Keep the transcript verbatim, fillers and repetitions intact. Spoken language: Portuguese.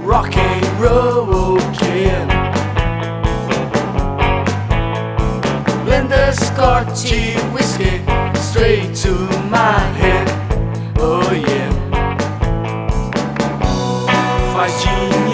rock and roll kid. Blend the Scotchy whiskey straight to my head. Oh yeah. Faz dinheiro